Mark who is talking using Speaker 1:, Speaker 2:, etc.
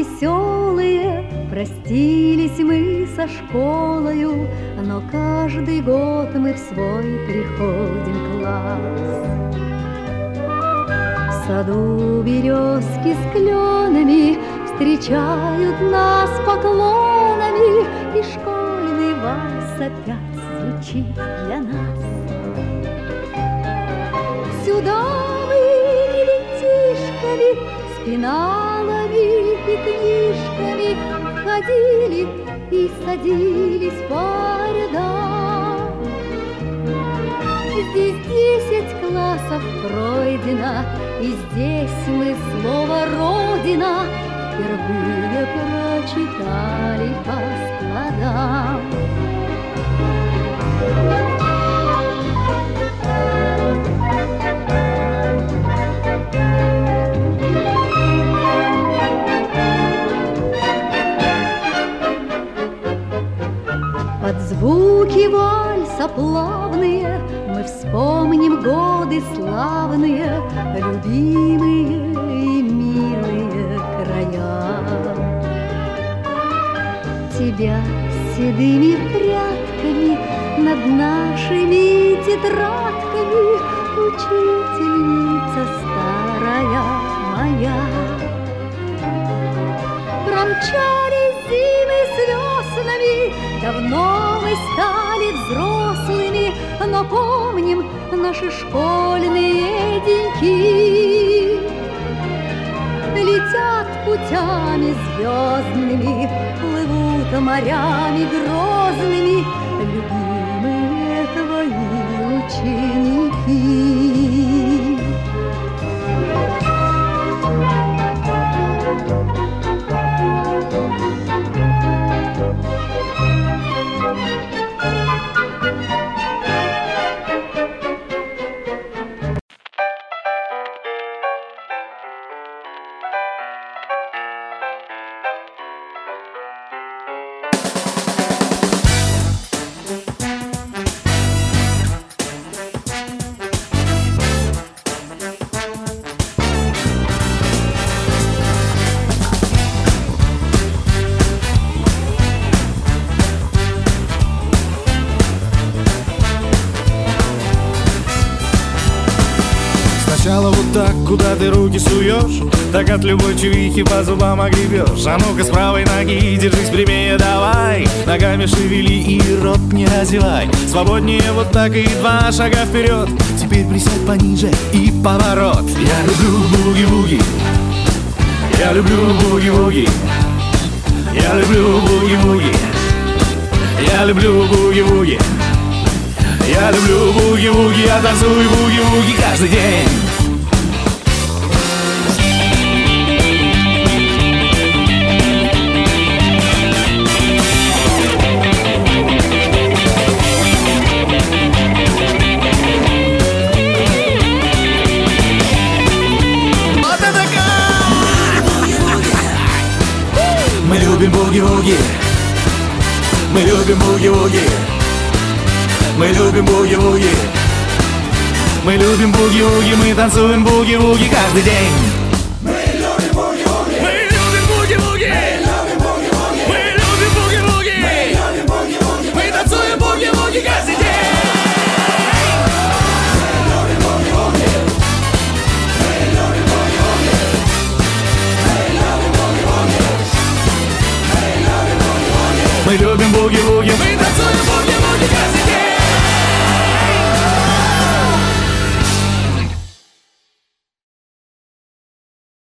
Speaker 1: веселые, простились мы со школою, но каждый год мы в свой приходим класс. В саду березки с кленами встречают нас поклонами, и школьный вальс опять звучит для нас. Сюда мы ребятишками с пеналами и книжками ходили и садились по рядам. Здесь 10 классов пройдено, и здесь мы слово «Родина» впервые прочитали по складам. Под звуки вальса плавные мы вспомним годы славные, любимые и милые края. Тебя седыми прядками над нашими тетрадками, учительница старая моя. Промчались зимы с веснами, давно мы стали взрослыми, но помним наши школьные деньки. Летят путями звездными, плывут морями грозными любимые твои ученики.
Speaker 2: Сначала вот так, куда ты руки суешь, так от любой чувихи по зубам огребешь. А ну-ка с правой ноги держись прямее, давай, ногами шевели и рот не разевай. Свободнее вот так и 2 шага вперед. Теперь присядь пониже и поворот. Я люблю буги-буги, я люблю буги-буги, я люблю буги-буги, я люблю буги-буги, я люблю буги-буги, я танцую буги-буги каждый день. Мы любим буги-буги, мы любим буги-буги, мы любим буги-буги, мы любим буги-буги, мы танцуем буги-буги каждый день.